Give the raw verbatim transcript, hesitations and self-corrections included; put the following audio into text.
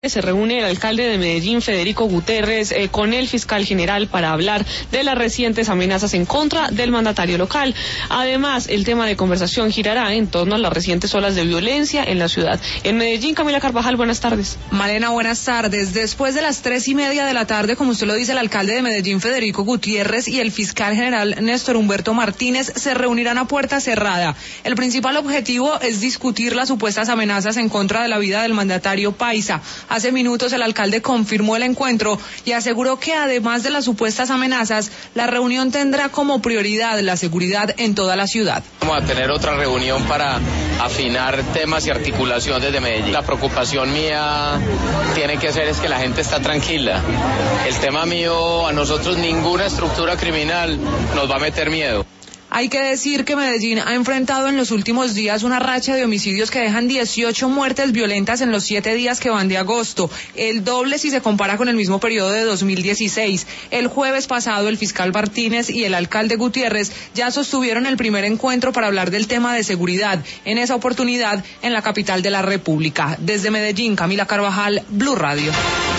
Se reúne el alcalde de Medellín, Federico Gutiérrez, eh, con el fiscal general para hablar de las recientes amenazas en contra del mandatario local. Además, el tema de conversación girará en torno a las recientes olas de violencia en la ciudad. En Medellín, Camila Carvajal, buenas tardes. Malena, buenas tardes. Después de las tres y media de la tarde, como usted lo dice, el alcalde de Medellín, Federico Gutiérrez, y el fiscal general Néstor Humberto Martínez se reunirán a puerta cerrada. El principal objetivo es discutir las supuestas amenazas en contra de la vida del mandatario paisa. Hace minutos el alcalde confirmó el encuentro y aseguró que además de las supuestas amenazas, la reunión tendrá como prioridad la seguridad en toda la ciudad. Vamos a tener otra reunión para afinar temas y articulación desde Medellín. La preocupación mía tiene que ser es que la gente está tranquila. El tema mío, a nosotros ninguna estructura criminal nos va a meter miedo. Hay que decir que Medellín ha enfrentado en los últimos días una racha de homicidios que dejan dieciocho muertes violentas en los siete días que van de agosto, el doble si se compara con el mismo periodo de dos mil dieciséis. El jueves pasado el fiscal Martínez y el alcalde Gutiérrez ya sostuvieron el primer encuentro para hablar del tema de seguridad, en esa oportunidad en la capital de la República. Desde Medellín, Camila Carvajal, Blue Radio.